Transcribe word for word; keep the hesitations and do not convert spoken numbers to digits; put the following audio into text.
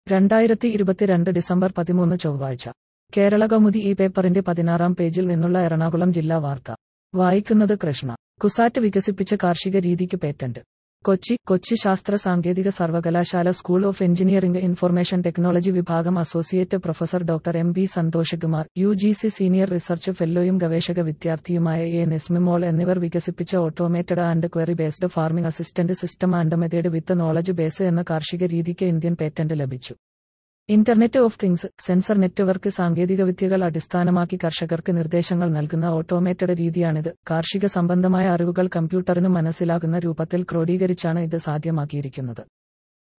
രണ്ടായിരത്തി ഇരുപത്തിരണ്ട് ഡിസംബർ പതിമൂന്ന് ചൊവ്വാഴ്ച കേരളകൗമുദി ഈ പേപ്പറിന്റെ പതിനാറാം പേജിൽ നിന്നുള്ള എറണാകുളം ജില്ലാ വാർത്ത വായിക്കുന്നത് കൃഷ്ണ. കുസാറ്റ് വികസിപ്പിച്ച കാർഷിക രീതിക്ക് പേറ്റന്റ്. കൊച്ചി കൊച്ചി ശാസ്ത്ര സാങ്കേതിക സർവകലാശാല school of engineering information technology വിഭാഗം associate professor doctor M B Santhosh Kumar, U G C senior research ഫെല്ലോയും ഗവേഷക വിദ്യാർത്ഥിയുമായ എ നെസ്മിമോൾ എന്നിവർ വികസിപ്പിച്ച automated and query based farming assistant system and method with knowledge base എന്ന കാർഷിക രീതിക്ക് ഇന്ത്യൻ പേറ്റന്റ് ലഭിച്ചു. Internet of things, sensor network സാങ്കേതികവിദ്യകൾ അടിസ്ഥാനമാക്കി കർഷകർക്ക് നിർദ്ദേശങ്ങൾ നൽകുന്ന ഓട്ടോമേറ്റഡ് രീതിയാണിത്. കാർഷിക സംബന്ധമായ അറിവുകൾ കമ്പ്യൂട്ടറിന് മനസ്സിലാകുന്ന രൂപത്തിൽ ക്രോഡീകരിച്ചാണ് ഇത് സാധ്യമാക്കിയിരിക്കുന്നത്.